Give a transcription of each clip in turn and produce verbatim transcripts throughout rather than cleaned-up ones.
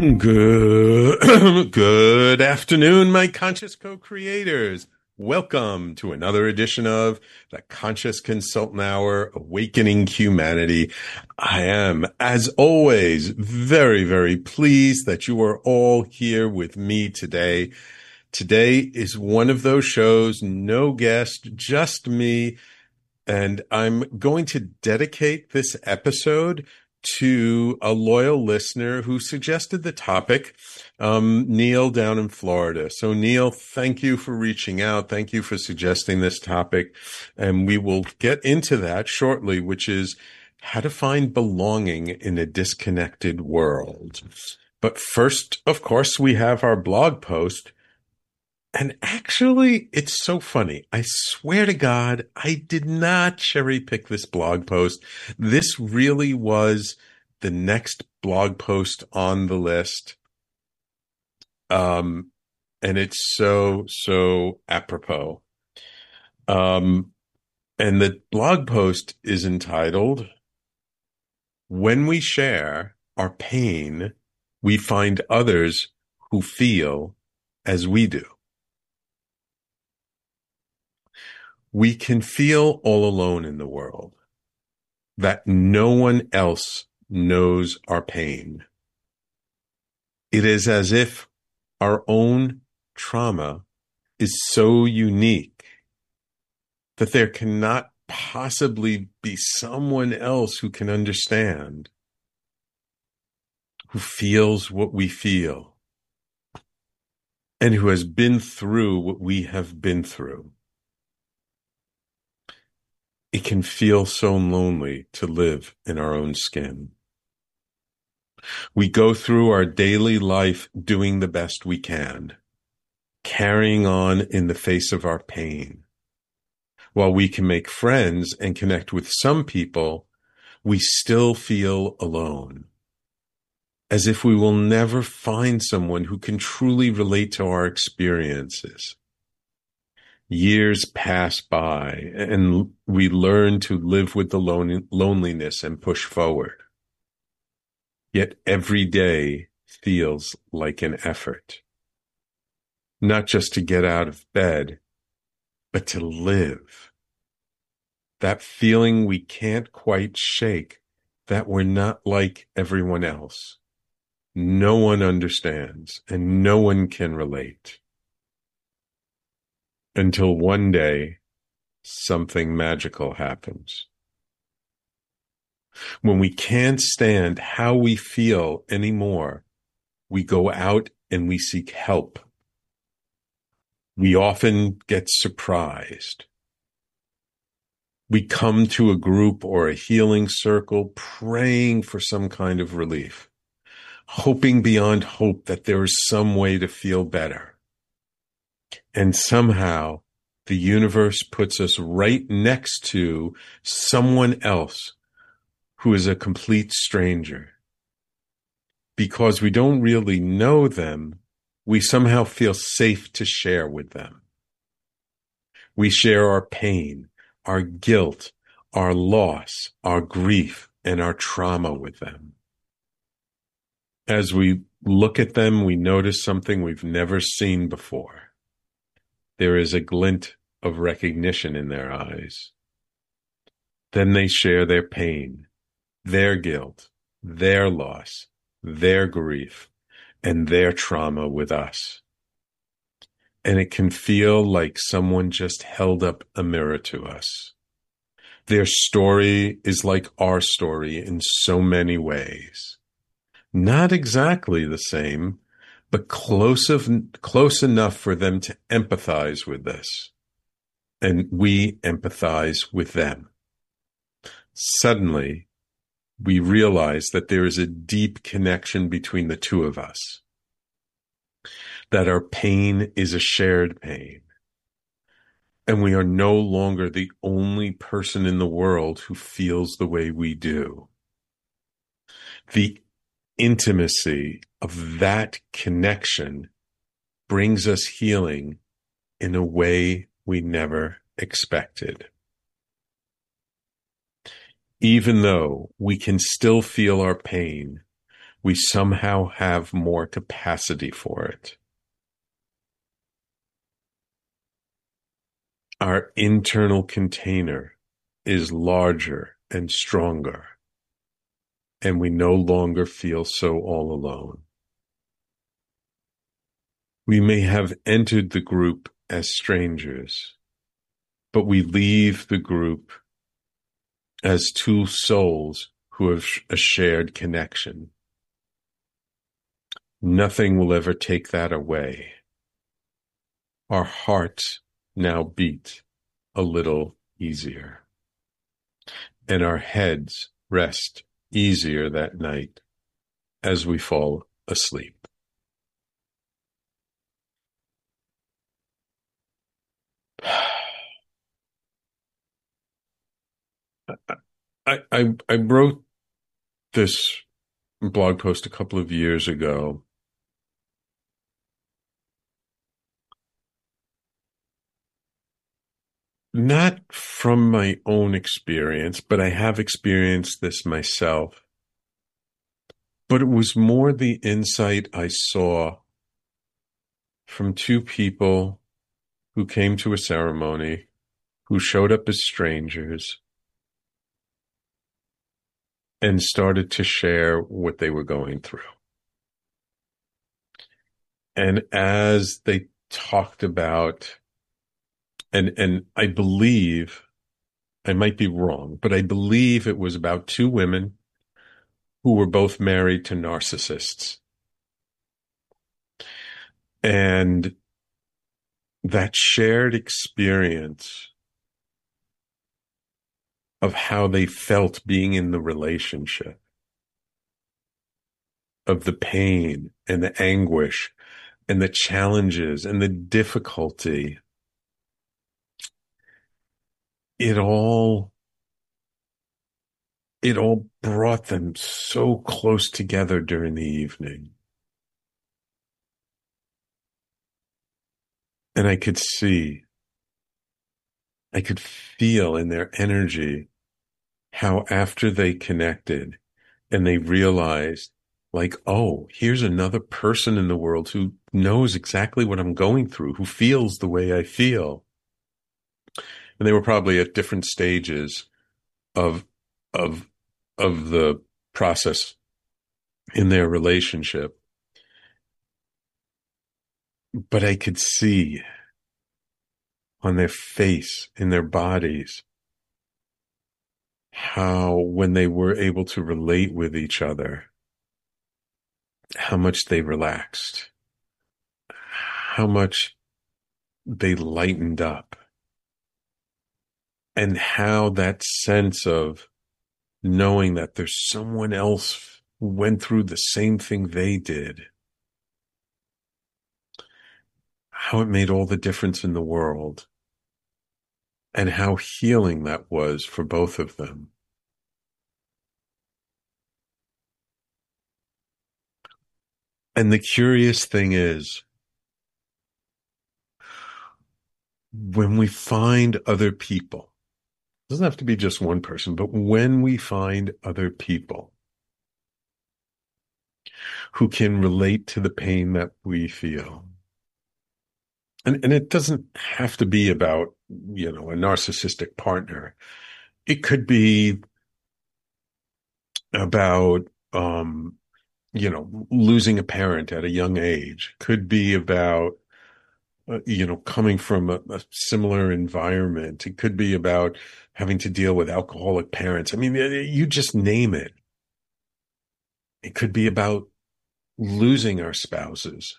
Good, good afternoon, my conscious co-creators. Welcome to another edition of the Conscious Consultant Hour, Awakening Humanity. I am, as always, very, very pleased that you are all here with me today. Today is one of those shows, no guest, just me, and I'm going to dedicate this episode to a loyal listener who suggested the topic, um, Neil down in Florida. So Neil, thank you for reaching out. Thank you for suggesting this topic. And we will get into that shortly, which is how to find belonging in a disconnected world. But first, of course, we have our blog post. And actually, it's so funny. I swear to God, I did not cherry pick this blog post. This really was the next blog post on the list. Um, and it's so, so apropos. Um, and the blog post is entitled, "When we share our pain, we find others who feel as we do." We can feel all alone in the world, that no one else knows our pain. It is as if our own trauma is so unique that there cannot possibly be someone else who can understand, who feels what we feel, and who has been through what we have been through. It can feel so lonely to live in our own skin. We go through our daily life doing the best we can, carrying on in the face of our pain. While we can make friends and connect with some people, we still feel alone, as if we will never find someone who can truly relate to our experiences. Years pass by and we learn to live with the lon- loneliness and push forward. Yet every day feels like an effort, not just to get out of bed, but to live. That feeling we can't quite shake, that we're not like everyone else. No one understands and no one can relate. Until one day, something magical happens. When we can't stand how we feel anymore, we go out and we seek help. We often get surprised. We come to a group or a healing circle praying for some kind of relief, hoping beyond hope that there is some way to feel better. And somehow the universe puts us right next to someone else who is a complete stranger. Because we don't really know them, we somehow feel safe to share with them. We share our pain, our guilt, our loss, our grief, and our trauma with them. As we look at them, we notice something we've never seen before. There is a glint of recognition in their eyes. Then they share their pain, their guilt, their loss, their grief, and their trauma with us. And it can feel like someone just held up a mirror to us. Their story is like our story in so many ways. Not exactly the same, but close of, close enough for them to empathize with this. And we empathize with them. Suddenly, we realize that there is a deep connection between the two of us. That our pain is a shared pain. And we are no longer the only person in the world who feels the way we do. The intimacy of that connection brings us healing in a way we never expected. Even though we can still feel our pain, we somehow have more capacity for it. Our internal container is larger and stronger, and we no longer feel so all alone. We may have entered the group as strangers, but we leave the group as two souls who have a shared connection. Nothing will ever take that away. Our hearts now beat a little easier, and our heads rest easier that night as we fall asleep. I, I, I wrote this blog post a couple of years ago. Not from my own experience, but I have experienced this myself. But it was more the insight I saw from two people who came to a ceremony, who showed up as strangers, and started to share what they were going through. And as they talked about, and, and I believe, I might be wrong, but I believe it was about two women who were both married to narcissists. And that shared experience of how they felt being in the relationship, of the pain and the anguish and the challenges and the difficulty, it all, it all brought them so close together during the evening. And I could see, I could feel in their energy how after they connected and they realized, like, oh, here's another person in the world who knows exactly what I'm going through, who feels the way I feel. And they were probably at different stages of, of, of the process in their relationship. But I could see on their face, in their bodies, how when they were able to relate with each other, how much they relaxed, how much they lightened up, and how that sense of knowing that there's someone else who went through the same thing they did, how it made all the difference in the world, and how healing that was for both of them. And the curious thing is, when we find other people, it doesn't have to be just one person, but when we find other people who can relate to the pain that we feel, and, and it doesn't have to be about, you know, a narcissistic partner. It could be about, um, you know, losing a parent at a young age. Could be about, uh, you know, coming from a, a similar environment. It could be about having to deal with alcoholic parents. I mean, you just name it. It could be about losing our spouses.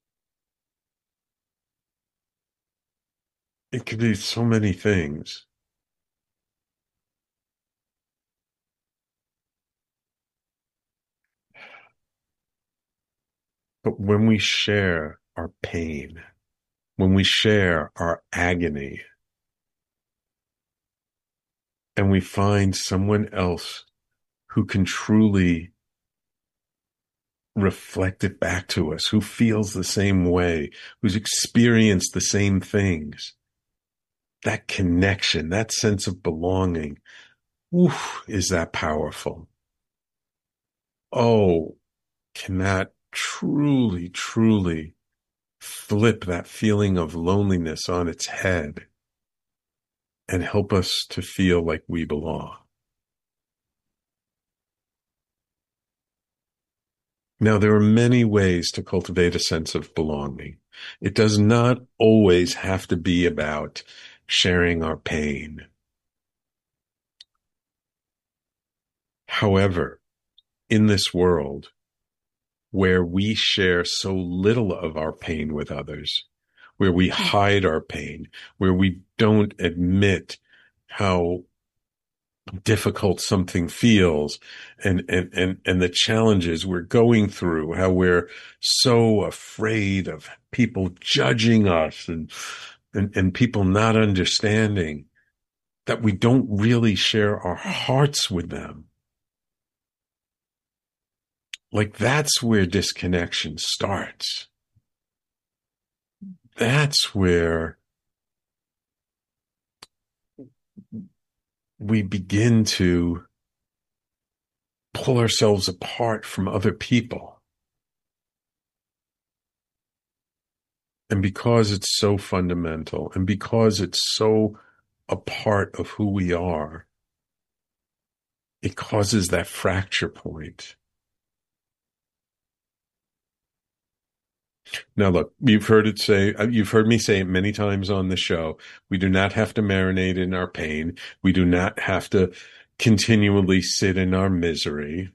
It could be so many things. But when we share our pain, when we share our agony, and we find someone else who can truly reflect it back to us, who feels the same way, who's experienced the same things, that connection, that sense of belonging, oof, is that powerful. Oh, can that truly, truly flip that feeling of loneliness on its head and help us to feel like we belong. Now, there are many ways to cultivate a sense of belonging. It does not always have to be about sharing our pain. However, in this world where we share so little of our pain with others, where we hide our pain, where we don't admit how difficult something feels and, and, and, and the challenges we're going through, how we're so afraid of people judging us and, and, and people not understanding, that we don't really share our hearts with them. Like, that's where disconnection starts. That's where we begin to pull ourselves apart from other people. And because it's so fundamental, and because it's so a part of who we are, it causes that fracture point. Now, look, you've heard it say, you've heard me say it many times on the show. We do not have to marinate in our pain. We do not have to continually sit in our misery.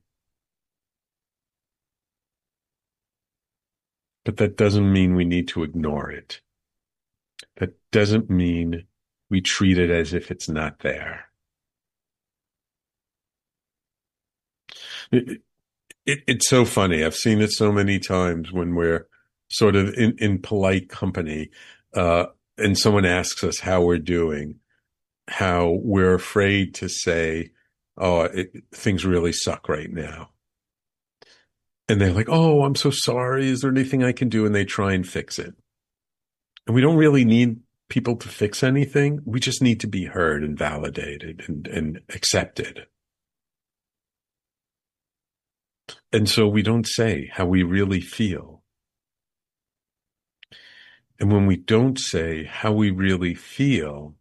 But that doesn't mean we need to ignore it. That doesn't mean we treat it as if it's not there. It, it, it's so funny. I've seen it so many times when we're sort of in, in polite company, uh, and someone asks us how we're doing, how we're afraid to say, oh, it, things really suck right now. And they're like, oh, I'm so sorry. Is there anything I can do? And they try and fix it. And we don't really need people to fix anything. We just need to be heard and validated and, and accepted. And so we don't say how we really feel. And when we don't say how we really feel,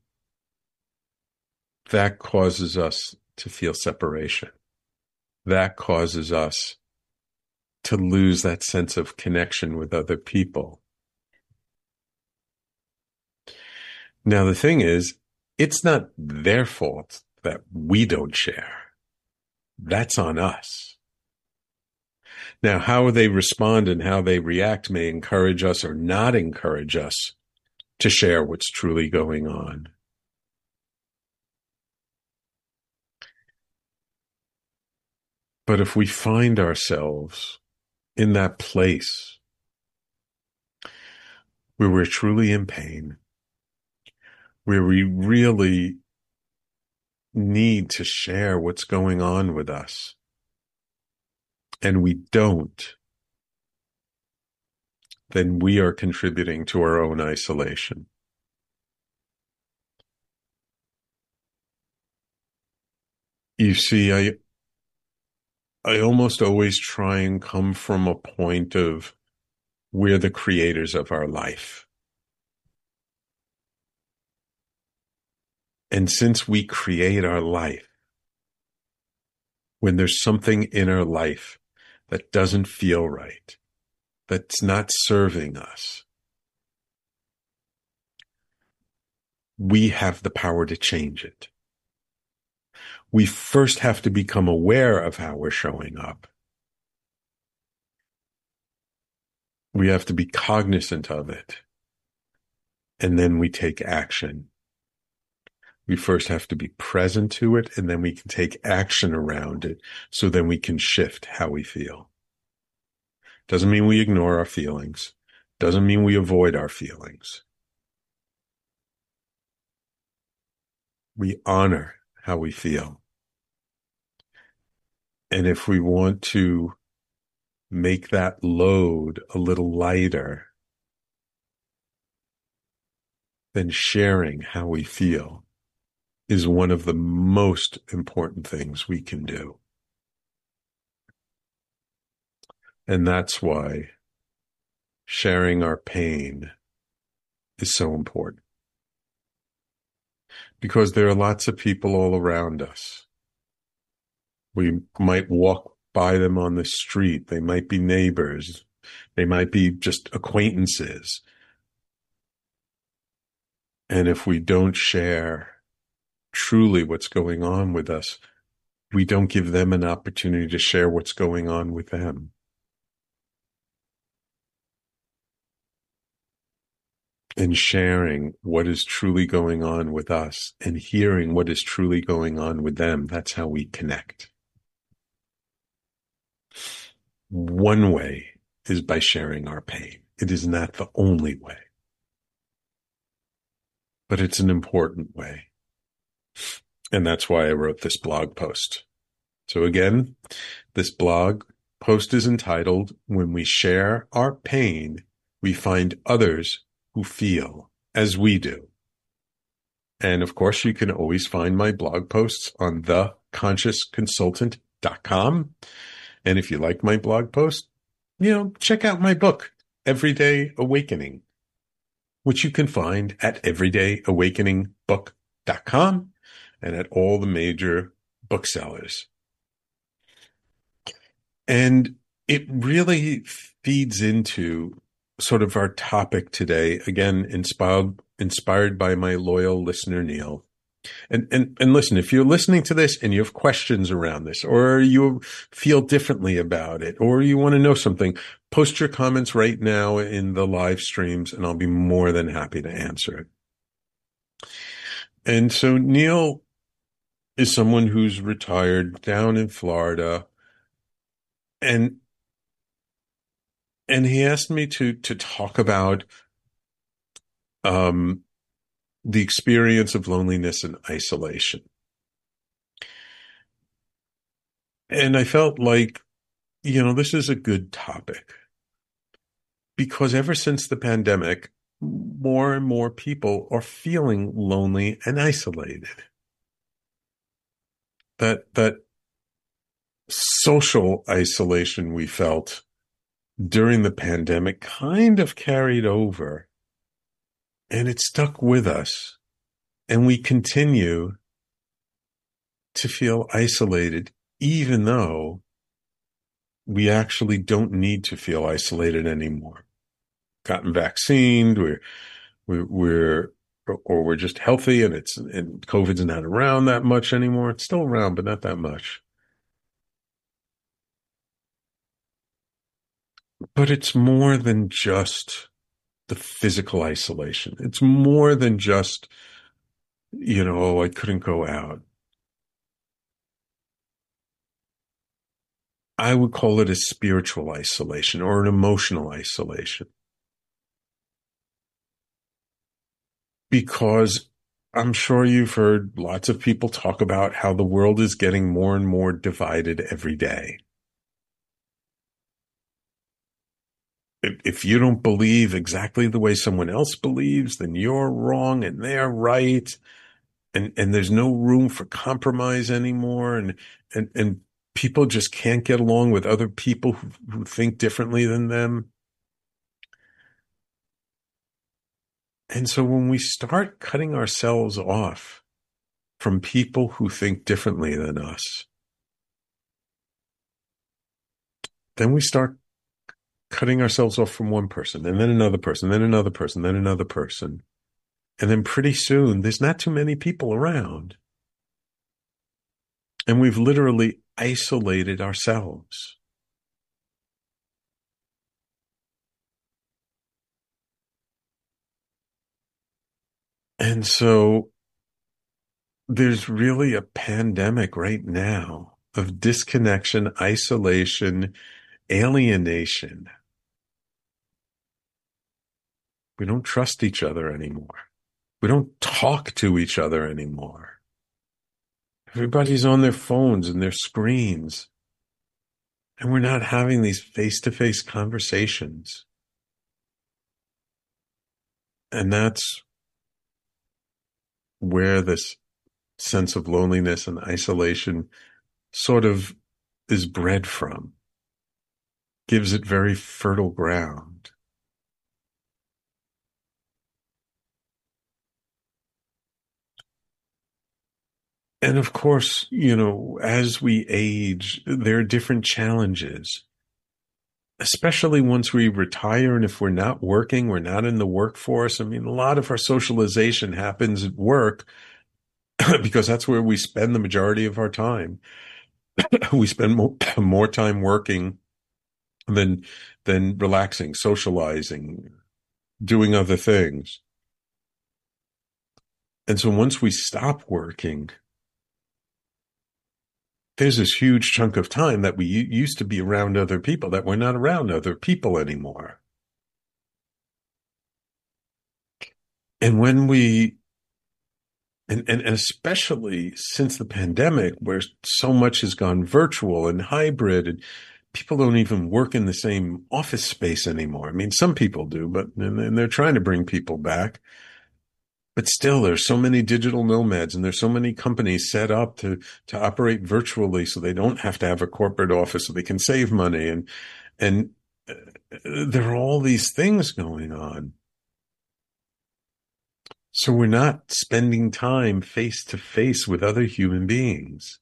that causes us to feel separation. That causes us to lose that sense of connection with other people. Now, the thing is, it's not their fault that we don't share. That's on us. Now, how they respond and how they react may encourage us or not encourage us to share what's truly going on. But if we find ourselves in that place where we're truly in pain, where we really need to share what's going on with us, and we don't, then we are contributing to our own isolation. You see, I I almost always try and come from a point of we're the creators of our life. And since we create our life, when there's something in our life that doesn't feel right, that's not serving us, we have the power to change it. We first have to become aware of how we're showing up. We have to be cognizant of it. And then we take action. We first have to be present to it, and then we can take action around it, so then we can shift how we feel. Doesn't mean we ignore our feelings. Doesn't mean we avoid our feelings. We honor how we feel. And if we want to make that load a little lighter, then sharing how we feel is one of the most important things we can do. And that's why sharing our pain is so important. Because there are lots of people all around us. We might walk by them on the street. They might be neighbors. They might be just acquaintances. And if we don't share truly what's going on with us, we don't give them an opportunity to share what's going on with them. And sharing what is truly going on with us and hearing what is truly going on with them, that's how we connect. One way is by sharing our pain. It is not the only way, but it's an important way. And that's why I wrote this blog post. So again, this blog post is entitled, "When We Share Our Pain, We Find Others Who Feel as We Do." And of course, you can always find my blog posts on the conscious consultant dot com. And if you like my blog post, you know, check out my book, Everyday Awakening, which you can find at everyday awakening book dot com and at all the major booksellers. And it really feeds into sort of our topic today, again, inspired, inspired by my loyal listener, Neil. And, and, and listen, if you're listening to this and you have questions around this, or you feel differently about it, or you want to know something, post your comments right now in the live streams and I'll be more than happy to answer it. And so Neil is someone who's retired down in Florida, and and he asked me to to talk about um the experience of loneliness and isolation. And I felt like, you know, this is a good topic because ever since the pandemic, more and more people are feeling lonely and isolated. That that social isolation we felt during the pandemic kind of carried over, and it stuck with us, and we continue to feel isolated, even though we actually don't need to feel isolated anymore. Gotten vaccinated, we're we're, we're or we're just healthy, and it's and COVID's not around that much anymore. It's still around, but not that much. But it's more than just the physical isolation. It's more than just, you know, oh, I couldn't go out. I would call it a spiritual isolation or an emotional isolation. Because I'm sure you've heard lots of people talk about how the world is getting more and more divided every day. If you don't believe exactly the way someone else believes, then you're wrong and they're right. And, and there's no room for compromise anymore. And, and, and people just can't get along with other people who, who think differently than them. And so when we start cutting ourselves off from people who think differently than us, then we start cutting ourselves off from one person, and then another person, then another person, then another person. And then pretty soon, there's not too many people around. And we've literally isolated ourselves. And so there's really a pandemic right now of disconnection, isolation, alienation. We don't trust each other anymore. We don't talk to each other anymore. Everybody's on their phones and their screens. And we're not having these face-to-face conversations. And that's where this sense of loneliness and isolation sort of is bred from. gives it very fertile ground. And of course, you know, as we age, there are different challenges, especially once we retire. And if we're not working, we're not in the workforce. I mean, a lot of our socialization happens at work because that's where we spend the majority of our time. We spend more, more time working than than relaxing, socializing, doing other things. And so once we stop working, there's this huge chunk of time that we used to be around other people that we're not around other people anymore. And when we, and, and, and especially since the pandemic, where so much has gone virtual and hybrid, and people don't even work in the same office space anymore. I mean, some people do, but and, and they're trying to bring people back. But still, there's so many digital nomads, and there's so many companies set up to to operate virtually, so they don't have to have a corporate office, so they can save money. And and uh, there are all these things going on. So we're not spending time face to face with other human beings.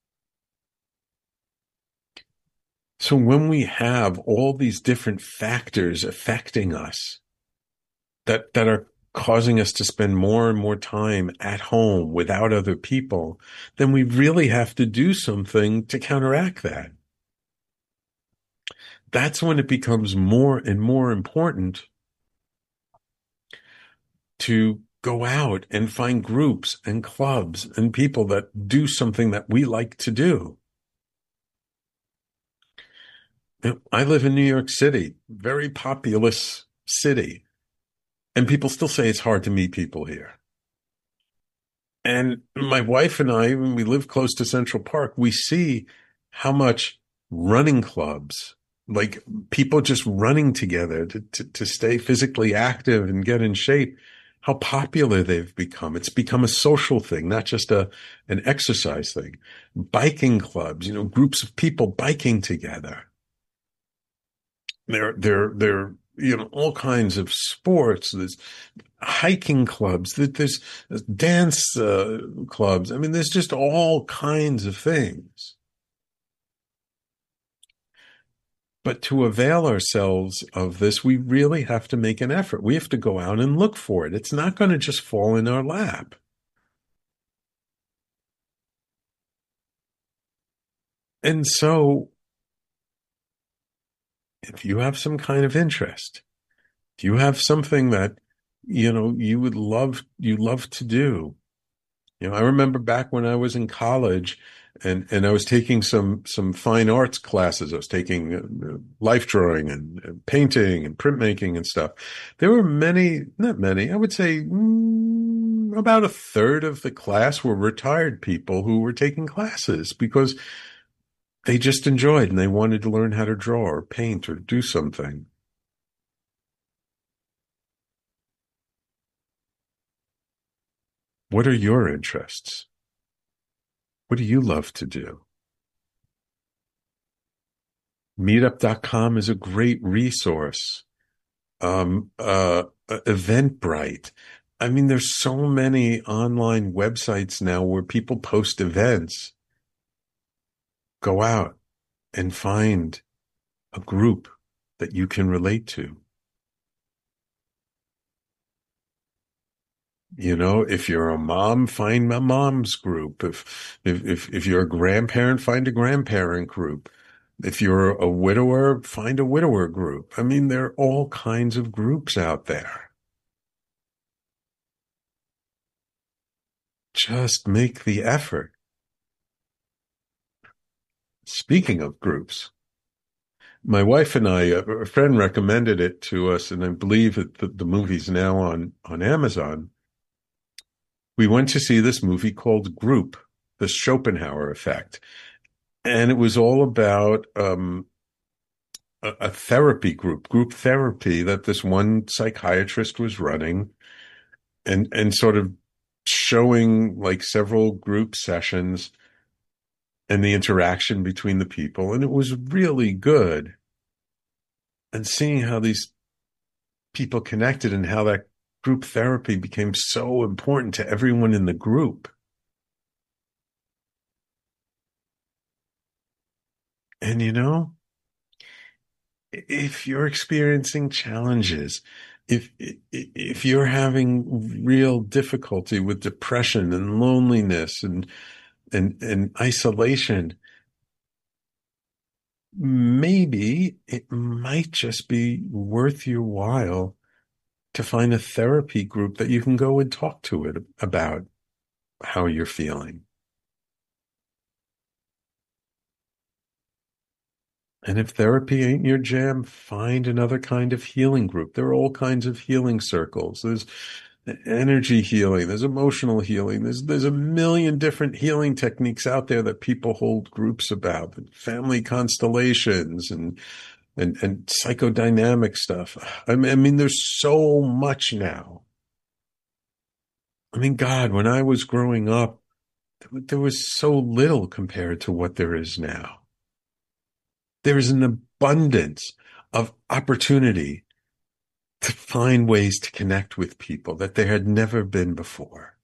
So when we have all these different factors affecting us that that are causing us to spend more and more time at home without other people, then we really have to do something to counteract that. That's when it becomes more and more important to go out and find groups and clubs and people that do something that we like to do. I live in New York City, very populous city. And people still say it's hard to meet people here. And my wife and I, when we live close to Central Park, we see how much running clubs, like people just running together to, to, to stay physically active and get in shape, how popular they've become. It's become a social thing, not just a an exercise thing. Biking clubs, you know, groups of people biking together. They're, they're, they're, you know, all kinds of sports. There's hiking clubs. There's dance uh, clubs. I mean, there's just all kinds of things. But to avail ourselves of this, we really have to make an effort. We have to go out and look for it. It's not going to just fall in our lap. And so, if you have some kind of interest, if you have something that, you know, you would love, you love to do. You know, I remember back when I was in college and, and I was taking some, some fine arts classes. I was taking uh, life drawing and, and painting and printmaking and stuff. There were many, not many, I would say mm, about a third of the class were retired people who were taking classes because they just enjoyed and they wanted to learn how to draw or paint or do something. What are your interests? What do you love to do? meetup dot com is a great resource. Um, uh, Eventbrite. I mean, there's so many online websites now where people post events. Go out and find a group that you can relate to. You know, if you're a mom, find a mom's group. If, if, if, if you're a grandparent, find a grandparent group. If you're a widower, find a widower group. I mean, there are all kinds of groups out there. Just make the effort. Speaking of groups, my wife and I, a friend recommended it to us, and I believe that the, the movie's now on, on Amazon. We went to see this movie called Group, The Schopenhauer Effect. And it was all about um, a, a therapy group, group therapy that this one psychiatrist was running and, and sort of showing like several group sessions and the interaction between the people. And it was really good. and seeing how these people connected and how that group therapy became so important to everyone in the group. And you know, if you're experiencing challenges, if if you're having real difficulty with depression and loneliness and and and isolation, maybe it might just be worth your while to find a therapy group that you can go and talk to it about how you're feeling. And if therapy ain't your jam, find another kind of healing group. There are all kinds of healing circles. There's energy healing. There's emotional healing. There's, there's a million different healing techniques out there that people hold groups about. Family constellations and, and, and psychodynamic stuff. I mean, I mean, there's so much now. I mean, God, when I was growing up, there was so little compared to what there is now. There is an abundance of opportunity to find ways to connect with people that there had never been before.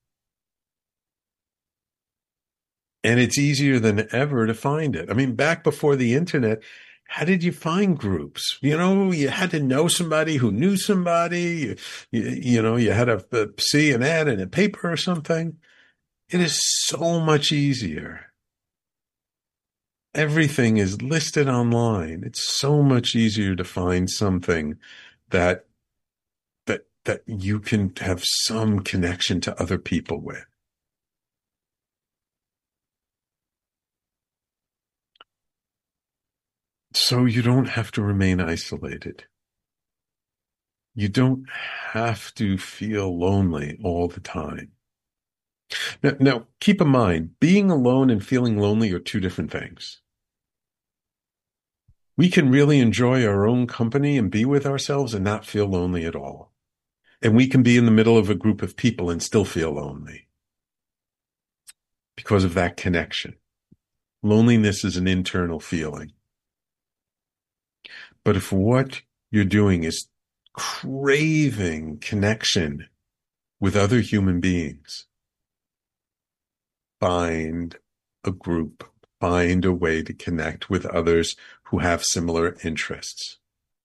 And it's easier than ever to find it. I mean, back before the internet, how did you find groups? You know, you had to know somebody who knew somebody. You, you, you know, you had to uh, see an ad in a paper or something. It is so much easier. Everything is listed online. It's so much easier to find something that that that you can have some connection to other people with. So you don't have to remain isolated. You don't have to feel lonely all the time. Now, now, keep in mind, being alone and feeling lonely are two different things. We can really enjoy our own company and be with ourselves and not feel lonely at all. And we can be in the middle of a group of people and still feel lonely because of that connection. Loneliness is an internal feeling. But if what you're doing is craving connection with other human beings, find a group, find a way to connect with others who have similar interests.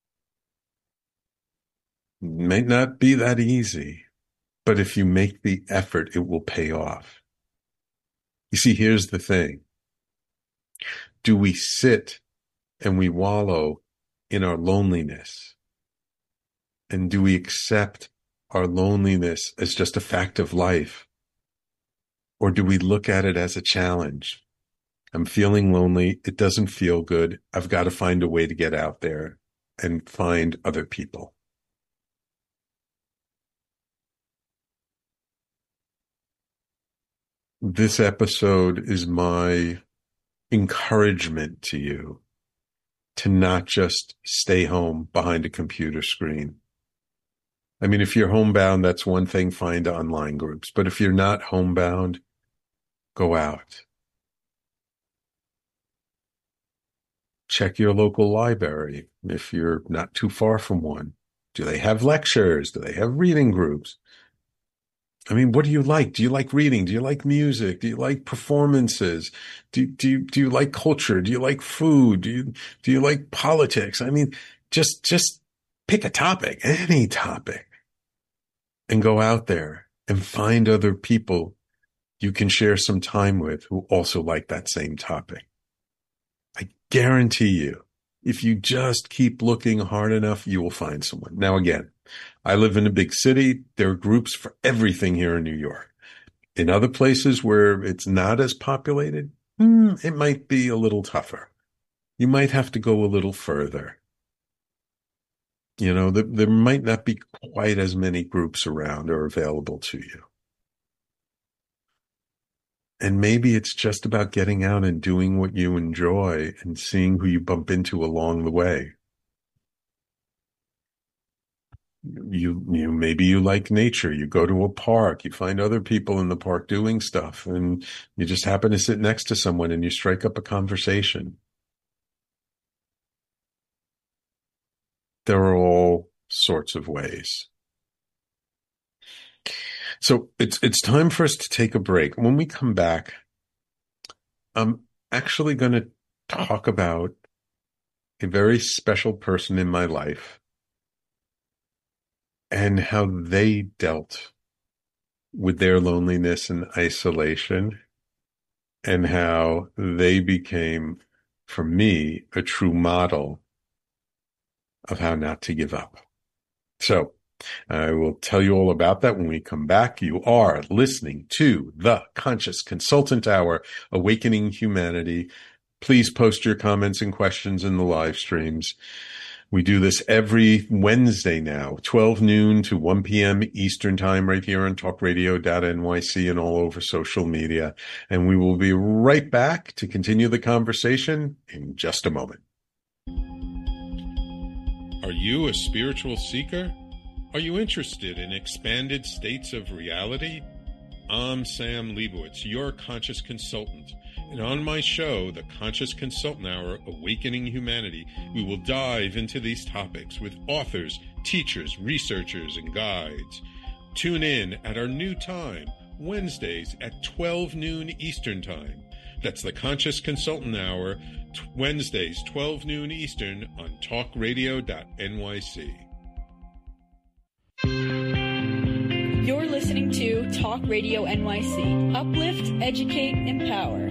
It may not be that easy, but if you make the effort, it will pay off. You see, here's the thing. Do we sit and we wallow in our loneliness? And do we accept our loneliness as just a fact of life? Or do we look at it as a challenge? I'm feeling lonely. It doesn't feel good. I've got to find a way to get out there and find other people. This episode is my encouragement to you to not just stay home behind a computer screen. I mean, if you're homebound, that's one thing, find online groups. But if you're not homebound, go out. Check your local library if you're not too far from one. Do they have lectures? Do they have reading groups? I mean, what do you like? Do you like reading? Do you like music? Do you like performances? Do, do you, do you like culture? Do you like food? Do you, do you like politics? I mean, just, just pick a topic, any topic, and go out there and find other people you can share some time with who also like that same topic. I guarantee you, if you just keep looking hard enough, you will find someone. Now, again, I live in a big city. There are groups for everything here in New York. In other places where it's not as populated, hmm, it might be a little tougher. You might have to go a little further. You know, the, there might not be quite as many groups around or available to you. And maybe it's just about getting out and doing what you enjoy and seeing who you bump into along the way. You, you, maybe you like nature. You go to a park, you find other people in the park doing stuff, and you just happen to sit next to someone and you strike up a conversation. there are all sorts of ways. So it's it's time for us to take a break. When we come back, I'm actually going to talk about a very special person in my life and how they dealt with their loneliness and isolation, and how they became, for me, a true model of how not to give up. So I will tell you all about that when we come back. You are listening to the Conscious Consultant Hour, Awakening Humanity. Please post your comments and questions in the live streams. We do this every Wednesday now, twelve noon to one p.m. Eastern Time, right here on talk radio dot N Y C and all over social media. And we will be right back to continue the conversation in just a moment. Are you a spiritual seeker? Are you interested in expanded states of reality? I'm Sam Leibowitz, your conscious consultant. And on my show, The Conscious Consultant Hour, Awakening Humanity, we will dive into these topics with authors, teachers, researchers, and guides. Tune in at our new time, Wednesdays at twelve noon Eastern Time. That's The Conscious Consultant Hour, t- Wednesdays, twelve noon Eastern on talk radio dot N Y C. You're listening to Talk Radio N Y C. Uplift, educate, empower.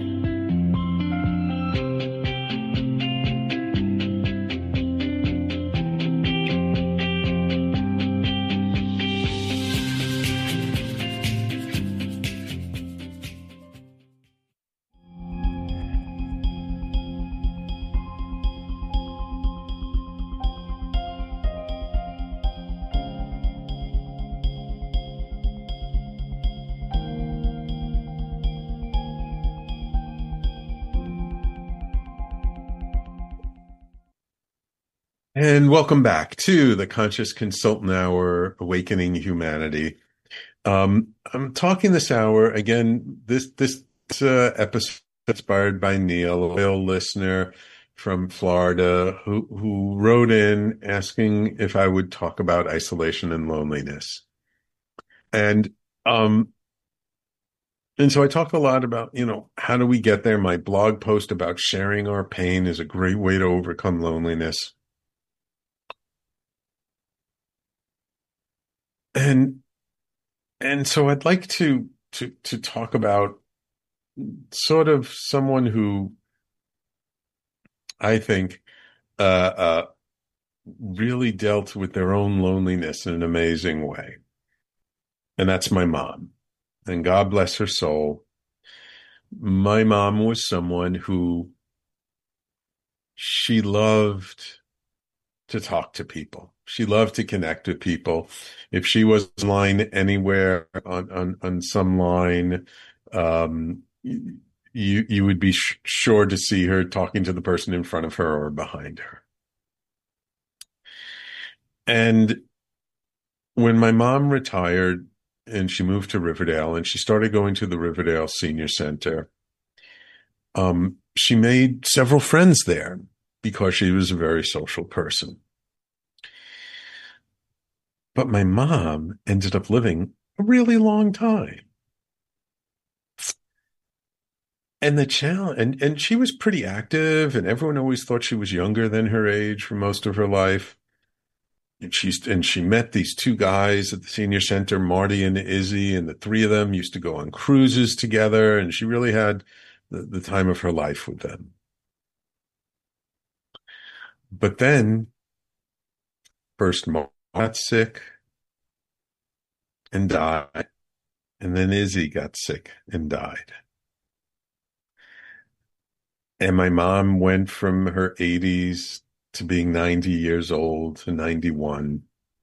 And welcome back to the Conscious Consultant Hour, Awakening Humanity. Um, I'm talking this hour, again, this this uh, episode inspired by Neil, a loyal listener from Florida, who, who wrote in asking if I would talk about isolation and loneliness. And um, and so I talk a lot about, you know, how do we get there? My blog post about sharing our pain is a great way to overcome loneliness. And and so I'd like to to to talk about sort of someone who I think uh, uh, really dealt with their own loneliness in an amazing way, and that's my mom. And God bless her soul. My mom was someone who she loved to talk to people. She loved to connect with people. If she was online anywhere on, on, on some line, um, you, you would be sh- sure to see her talking to the person in front of her or behind her. And when my mom retired and she moved to Riverdale and she started going to the Riverdale Senior Center, um, she made several friends there because she was a very social person. But my mom ended up living a really long time. And the challenge, and, and she was pretty active, and everyone always thought she was younger than her age for most of her life. And she's, and she met these two guys at the senior center, Marty and Izzy, and the three of them used to go on cruises together, and she really had the, the time of her life with them. But then, first Marty got sick and died, and then Izzy got sick and died. And my mom went from her eighties to being ninety years old to ninety-one.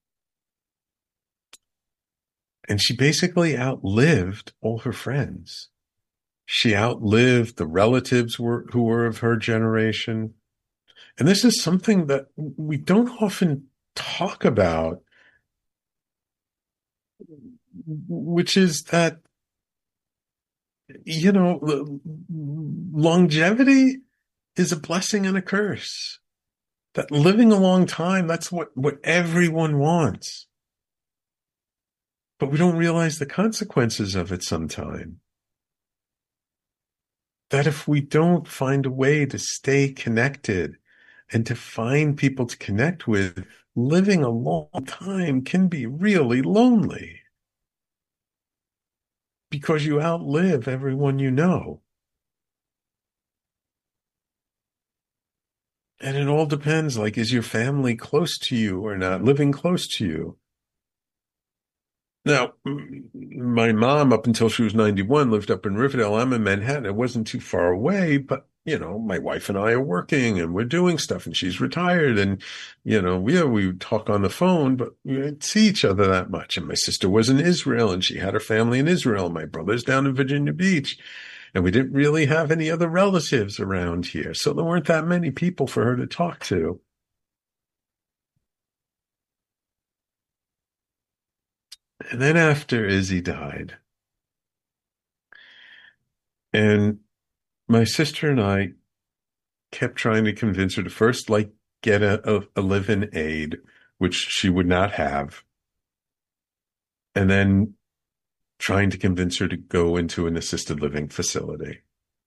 And she basically outlived all her friends. She outlived the relatives were, who were of her generation. And this is something that we don't often talk about, which is that, you know, longevity is a blessing and a curse. That living a long time, that's what, what everyone wants. But we don't realize the consequences of it sometimes. That if we don't find a way to stay connected and to find people to connect with, living a long time can be really lonely because you outlive everyone you know. And it all depends, like, is your family close to you or not, living close to you? Now, my mom, up until she was ninety-one, lived up in Riverdale. I'm in Manhattan. It wasn't too far away, but, you know, my wife and I are working and we're doing stuff and she's retired. And, you know, yeah, we would talk on the phone, but we didn't see each other that much. And my sister was in Israel and she had her family in Israel. My brother's down in Virginia Beach. And we didn't really have any other relatives around here. So there weren't that many people for her to talk to. And then after Izzy died, and my sister and I kept trying to convince her to first, like, get a, a, a live-in aide, which she would not have, and then trying to convince her to go into an assisted living facility.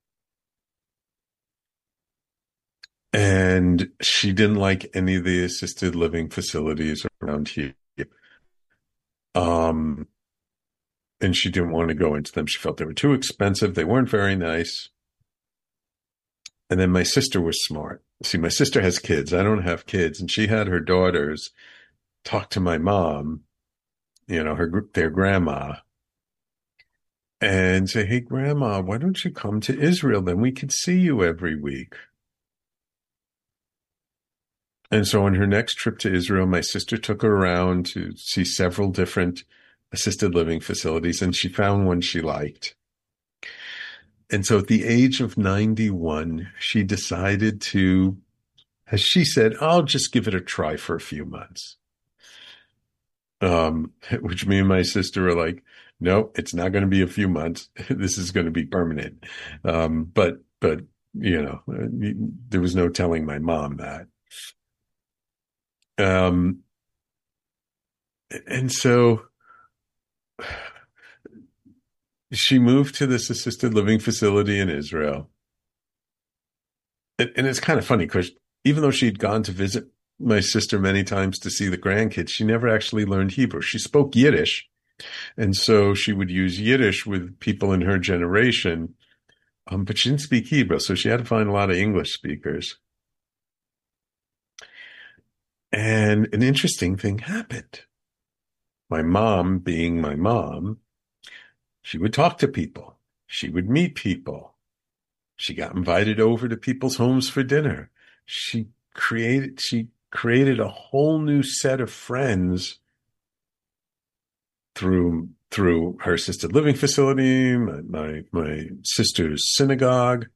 And she didn't like any of the assisted living facilities around here. Um, and she didn't want to go into them. She felt they were too expensive. They weren't very nice. And then my sister was smart. See, my sister has kids. I don't have kids. And she had her daughters talk to my mom, you know, her their grandma, and say, hey, grandma, why don't you come to Israel? Then we could see you every week. And so on her next trip to Israel, my sister took her around to see several different assisted living facilities, and she found one she liked. And so at the age of ninety-one, she decided to, as she said, I'll just give it a try for a few months. Um, which me and my sister are like, no, it's not going to be a few months. This is going to be permanent. Um, but, but, you know, there was no telling my mom that. Um, and so she moved to this assisted living facility in Israel. And, and it's kind of funny because even though she'd gone to visit my sister many times to see the grandkids, she never actually learned Hebrew. She spoke Yiddish. And so she would use Yiddish with people in her generation, um, but she didn't speak Hebrew. So she had to find a lot of English speakers. And an interesting thing happened. My mom, being my mom, she would talk to people. She would meet people. She got invited over to people's homes for dinner. She created, she created a whole new set of friends through, through her assisted living facility, my, my, my sister's synagogue,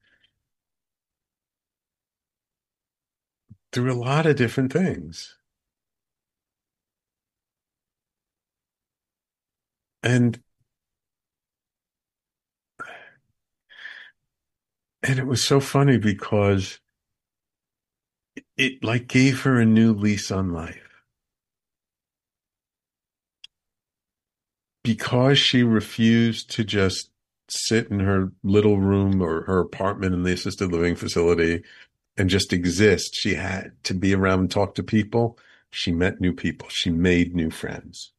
through a lot of different things. And And it was so funny because it, it like gave her a new lease on life. Because she refused to just sit in her little room or her apartment in the assisted living facility and just exist. She had to be around and talk to people. She met new people. She made new friends.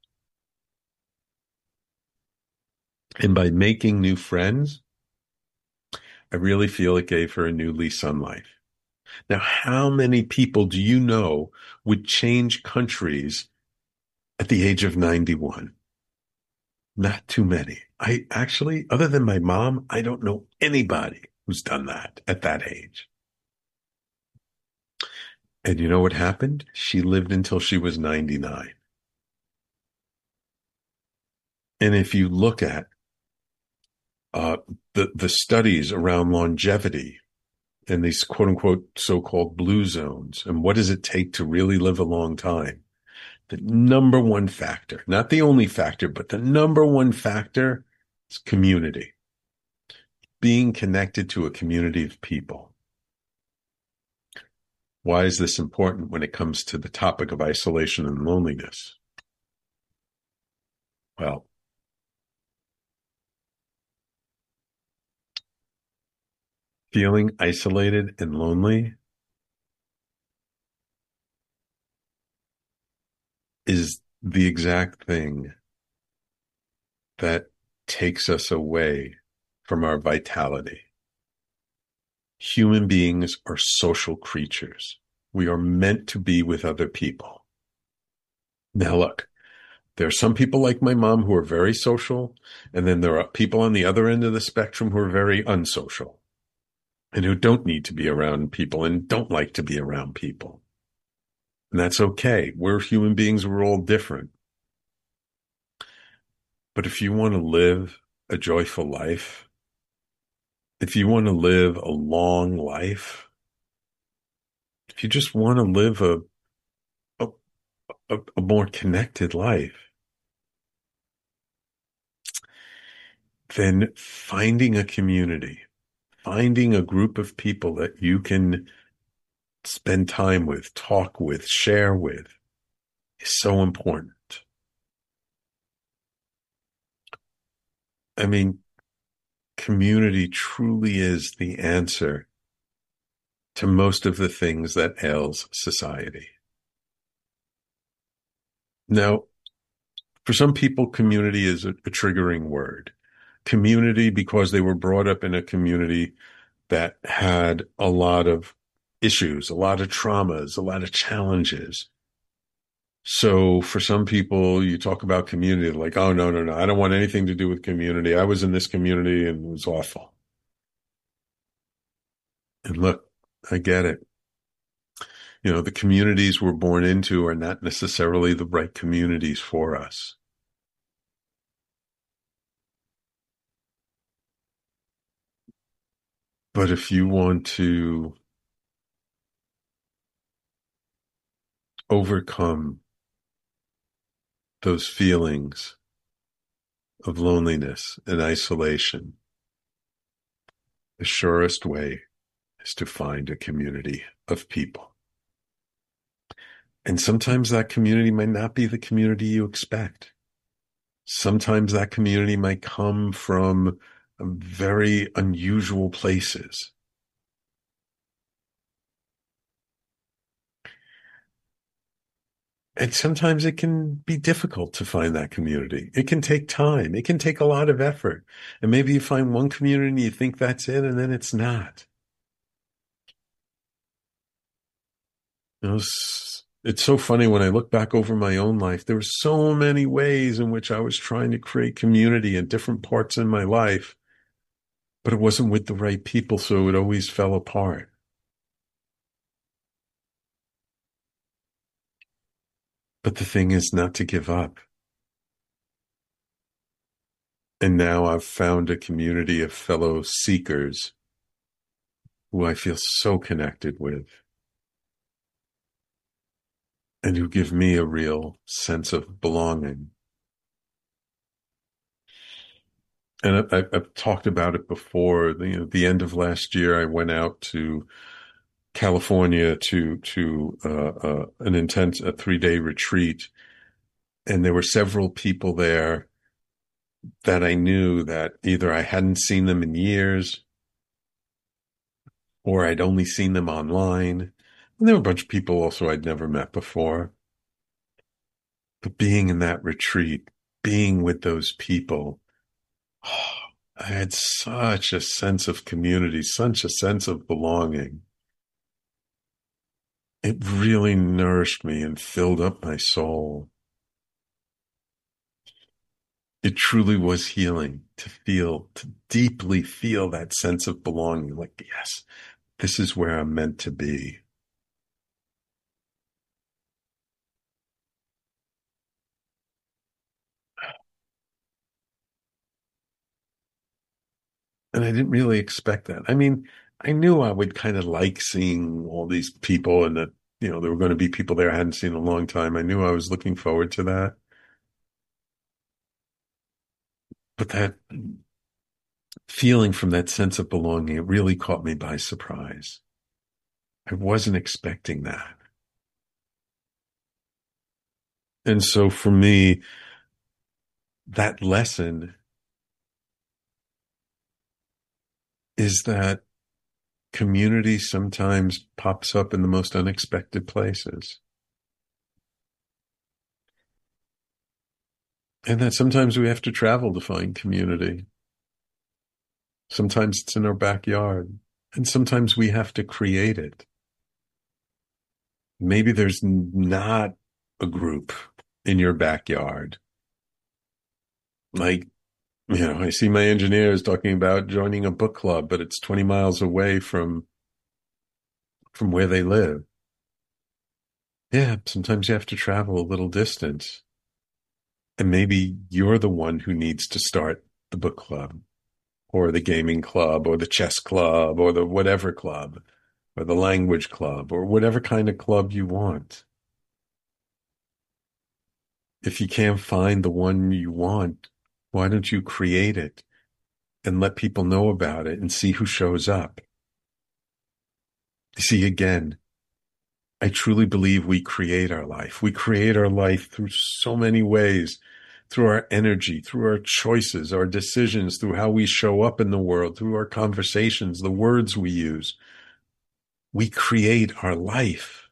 And by making new friends, I really feel it gave her a new lease on life. Now, how many people do you know would change countries at the age of ninety-one? Not too many. I actually, other than my mom, I don't know anybody who's done that at that age. And you know what happened? She lived until she was ninety-nine. And if you look at uh, the, the studies around longevity and these quote unquote so-called blue zones, and what does it take to really live a long time? The number one factor, not the only factor, but the number one factor is community. Being connected to a community of people. Why is this important when it comes to the topic of isolation and loneliness? Well, feeling isolated and lonely is the exact thing that takes us away from our vitality. Human beings are social creatures. We are meant to be with other people. Now, look, there are some people like my mom who are very social, and then there are people on the other end of the spectrum who are very unsocial and who don't need to be around people and don't like to be around people. And that's okay. We're human beings. We're all different. But if you want to live a joyful life, if you want to live a long life, if you just want to live a, a, a, a more connected life, then finding a community, finding a group of people that you can spend time with, talk with, share with, is so important. I mean, community truly is the answer to most of the things that ails society. Now, for some people, community is a, a triggering word. Community because they were brought up in a community that had a lot of issues, a lot of traumas, a lot of challenges. So for some people, you talk about community like, oh, no, no, no, I don't want anything to do with community. I was in this community and it was awful. And look, I get it. You know, the communities we're born into are not necessarily the right communities for us. But if you want to overcome those feelings of loneliness and isolation, the surest way is to find a community of people. And sometimes that community might not be the community you expect. Sometimes that community might come from very unusual places. And sometimes it can be difficult to find that community. It can take time. It can take a lot of effort. And maybe you find one community and you think that's it, and then it's not. You know, it's, it's so funny when I look back over my own life, there were so many ways in which I was trying to create community in different parts in my life, but it wasn't with the right people, so it always fell apart. But the thing is not to give up. And now I've found a community of fellow seekers who I feel so connected with and who give me a real sense of belonging. And I, I've talked about it before. You know, the end of last year, I went out to California to to uh, uh, an intense a three day retreat, and there were several people there that I knew that either I hadn't seen them in years, or I'd only seen them online. And there were a bunch of people also I'd never met before. But being in that retreat, being with those people, oh, I had such a sense of community, such a sense of belonging. It really nourished me and filled up my soul. It truly was healing to feel, to deeply feel that sense of belonging. Like, yes, this is where I'm meant to be. And I didn't really expect that. I mean, I knew I would kind of like seeing all these people and that, you know, there were going to be people there I hadn't seen in a long time. I knew I was looking forward to that. But that feeling from that sense of belonging, it really caught me by surprise. I wasn't expecting that. And so for me, that lesson is that community sometimes pops up in the most unexpected places. And that sometimes we have to travel to find community. Sometimes it's in our backyard, and sometimes we have to create it. Maybe there's not a group in your backyard. Like, you know, I see my engineers talking about joining a book club, but it's twenty miles away from from where they live. Yeah, sometimes you have to travel a little distance. And maybe you're the one who needs to start the book club or the gaming club or the chess club or the whatever club or the language club or whatever kind of club you want. If you can't find the one you want, why don't you create it and let people know about it and see who shows up? See, again, I truly believe we create our life. We create our life through so many ways, through our energy, through our choices, our decisions, through how we show up in the world, through our conversations, the words we use. We create our life.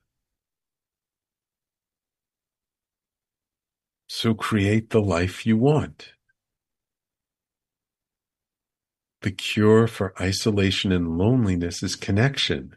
So create the life you want. The cure for isolation and loneliness is connection.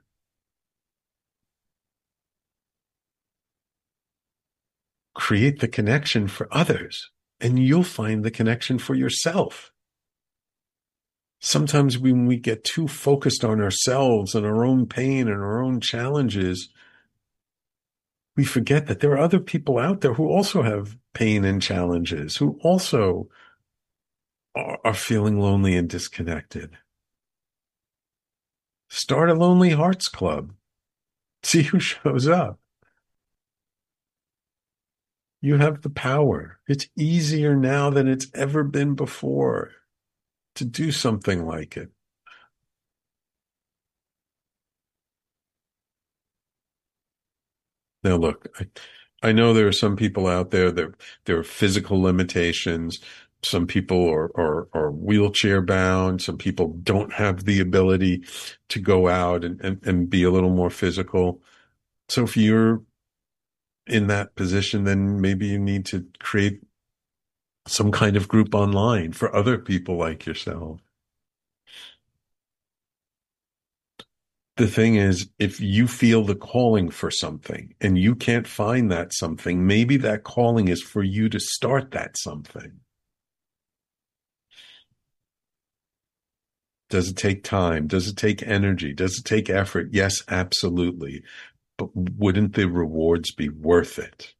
Create the connection for others, and you'll find the connection for yourself. Sometimes when we get too focused on ourselves and our own pain and our own challenges, we forget that there are other people out there who also have pain and challenges, who also are, are feeling lonely and disconnected. Start a Lonely Hearts Club. See who shows up. You have the power. It's easier now than it's ever been before to do something like it. Now, look, I, I know there are some people out there that there are physical limitations. Some people are, are, are wheelchair bound. Some people don't have the ability to go out and, and, and be a little more physical. So if you're in that position, then maybe you need to create some kind of group online for other people like yourself. The thing is, if you feel the calling for something and you can't find that something, maybe that calling is for you to start that something. Does it take time? Does it take energy? Does it take effort? Yes, absolutely. But wouldn't the rewards be worth it?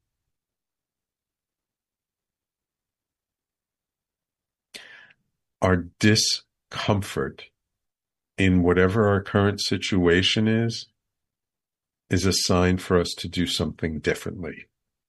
Our discomfort in whatever our current situation is, is a sign for us to do something differently.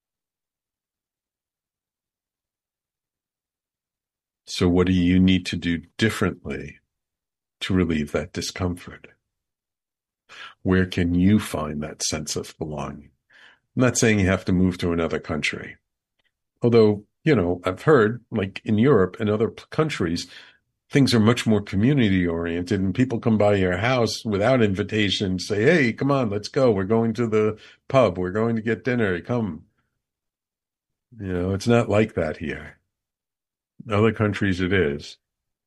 So what do you need to do differently to relieve that discomfort? Where can you find that sense of belonging? I'm not saying you have to move to another country. Although, you know, I've heard, like in Europe and other countries, things are much more community oriented and people come by your house without invitation, say, hey, come on, let's go. We're going to the pub. We're going to get dinner. Come. You know, it's not like that here. In other countries it is.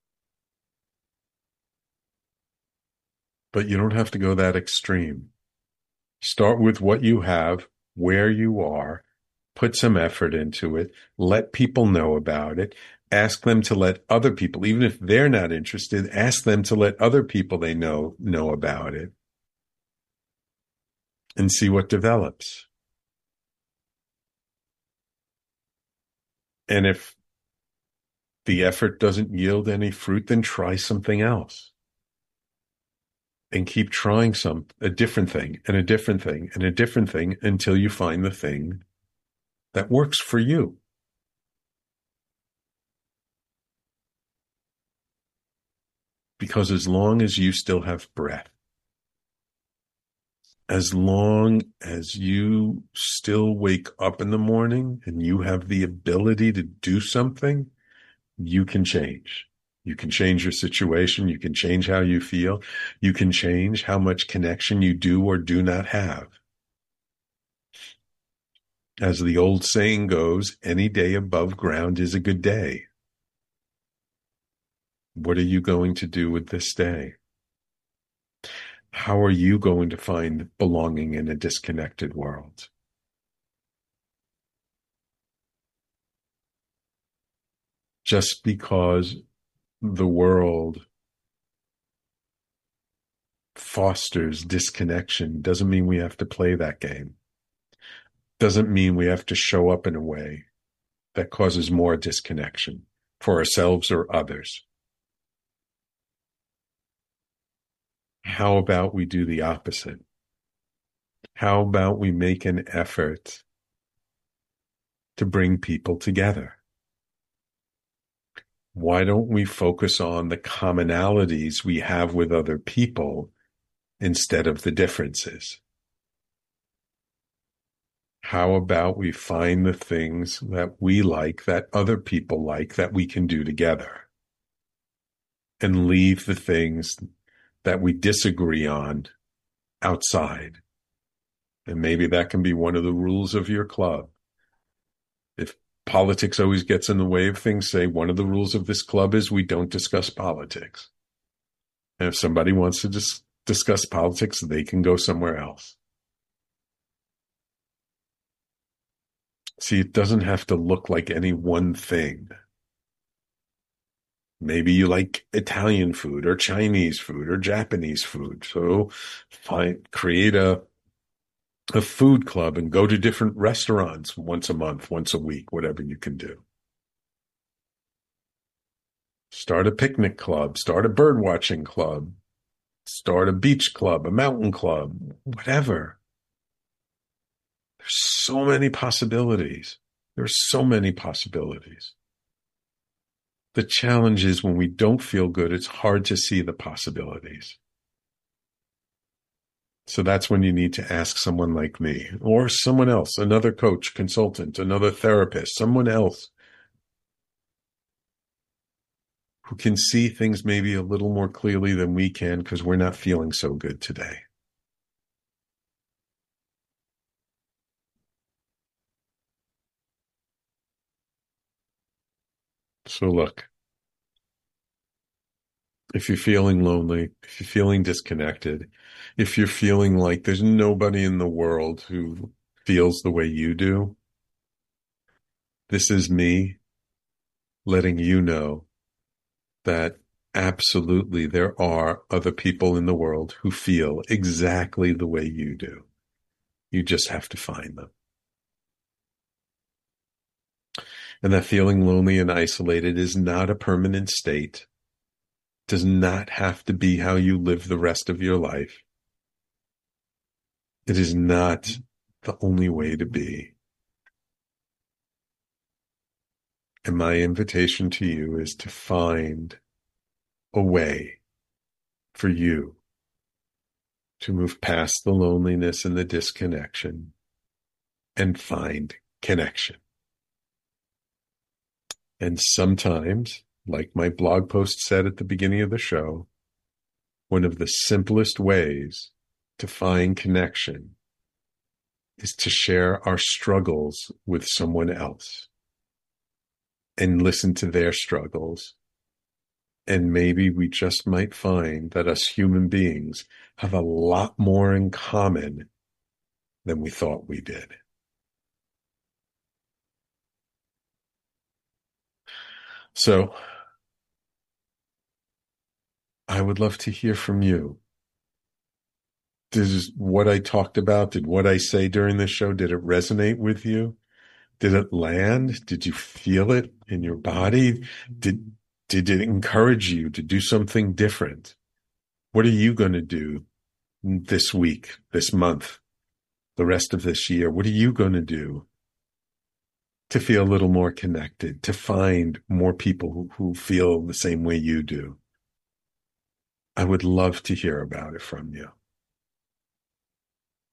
But you don't have to go that extreme. Start with what you have, where you are, put some effort into it, let people know about it, ask them to let other people, even if they're not interested, ask them to let other people they know know about it and see what develops. And if the effort doesn't yield any fruit, then try something else. And keep trying some, a different thing and a different thing and a different thing until you find the thing that works for you. Because as long as you still have breath, as long as you still wake up in the morning and you have the ability to do something, you can change. You can change your situation. You can change how you feel. You can change how much connection you do or do not have. As the old saying goes, any day above ground is a good day. What are you going to do with this day? How are you going to find belonging in a disconnected world? Just because the world fosters disconnection doesn't mean we have to play that game. Doesn't mean we have to show up in a way that causes more disconnection for ourselves or others. How about we do the opposite? How about we make an effort to bring people together? Why don't we focus on the commonalities we have with other people instead of the differences? How about we find the things that we like, that other people like, that we can do together, and leave the things that we disagree on outside? And maybe that can be one of the rules of your club. If politics always gets in the way of things, say one of the rules of this club is we don't discuss politics. And if somebody wants to dis- discuss politics, they can go somewhere else. See, it doesn't have to look like any one thing. Maybe you like Italian food or Chinese food or Japanese food. So find, create a, a food club and go to different restaurants once a month, once a week, whatever you can do. Start a picnic club, start a bird watching club, start a beach club, a mountain club, whatever. There's so many possibilities. There's so many possibilities. The challenge is when we don't feel good, it's hard to see the possibilities. So that's when you need to ask someone like me or someone else, another coach, consultant, another therapist, someone else who can see things maybe a little more clearly than we can because we're not feeling so good today. So look, if you're feeling lonely, if you're feeling disconnected, if you're feeling like there's nobody in the world who feels the way you do, this is me letting you know that absolutely there are other people in the world who feel exactly the way you do. You just have to find them. And that feeling lonely and isolated is not a permanent state, does not have to be how you live the rest of your life. It is not the only way to be. And my invitation to you is to find a way for you to move past the loneliness and the disconnection and find connection. And sometimes, like my blog post said at the beginning of the show, one of the simplest ways to find connection is to share our struggles with someone else and listen to their struggles. And maybe we just might find that us human beings have a lot more in common than we thought we did. So I would love to hear from you. Does what I talked about, did what I say during the show, did it resonate with you? Did it land? Did you feel it in your body? Did, did it encourage you to do something different? What are you going to do this week, this month, the rest of this year? What are you going to do to feel a little more connected, to find more people who, who feel the same way you do? I would love to hear about it from you.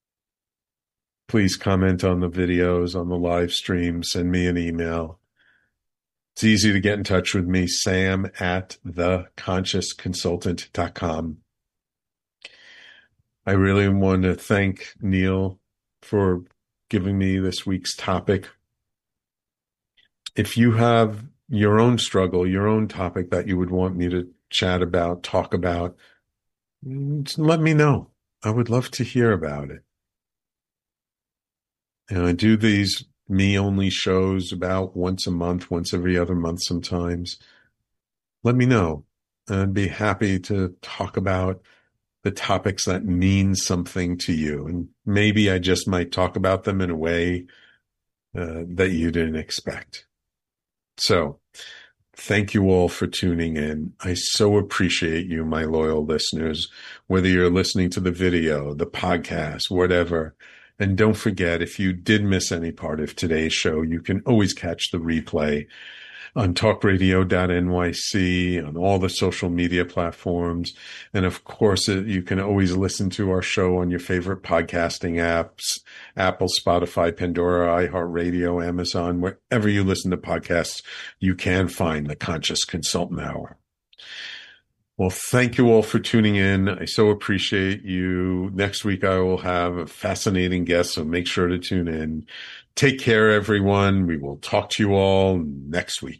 Please comment on the videos, on the live stream, send me an email. It's easy to get in touch with me, sam at the conscious consultant dot com. I really want to thank Neil for giving me this week's topic. If you have your own struggle, your own topic that you would want me to chat about, talk about, let me know. I would love to hear about it. And I do these me-only shows about once a month, once every other month sometimes. Let me know. I'd be happy to talk about the topics that mean something to you. And maybe I just might talk about them in a way uh, that you didn't expect. So thank you all for tuning in. I so appreciate you, my loyal listeners, whether you're listening to the video, the podcast, whatever. And don't forget, if you did miss any part of today's show, you can always catch the replay on talk radio dot N Y C, on all the social media platforms. And of course, you can always listen to our show on your favorite podcasting apps, Apple, Spotify, Pandora, iHeartRadio, Amazon, wherever you listen to podcasts, you can find the Conscious Consultant Hour. Well, thank you all for tuning in. I so appreciate you. Next week, I will have a fascinating guest, so make sure to tune in. Take care, everyone. We will talk to you all next week.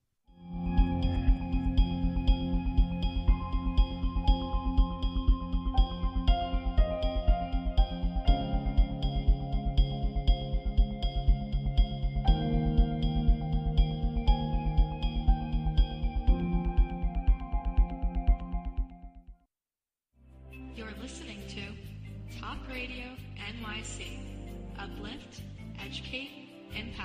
You're listening to Talk Radio N Y C. Uplift, educate, empower.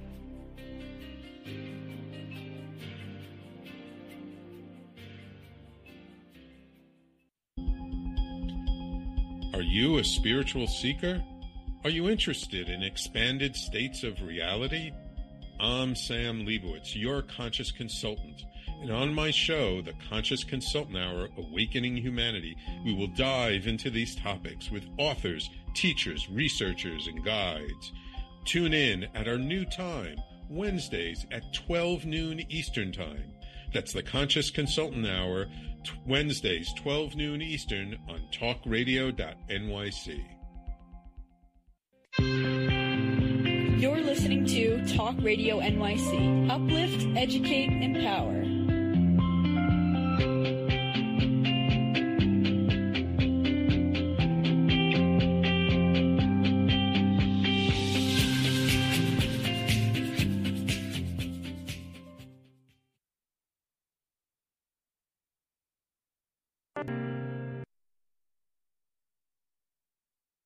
Are you a spiritual seeker? Are you interested in expanded states of reality? I'm Sam Leibowitz, your conscious consultant. And on my show, The Conscious Consultant Hour, Awakening Humanity, we will dive into these topics with authors, teachers, researchers, and guides. Tune in at our new time, Wednesdays at twelve noon Eastern Time. That's The Conscious Consultant Hour, t- Wednesdays, twelve noon Eastern on talk radio dot N Y C. You're listening to Talk Radio N Y C. Uplift, educate, empower.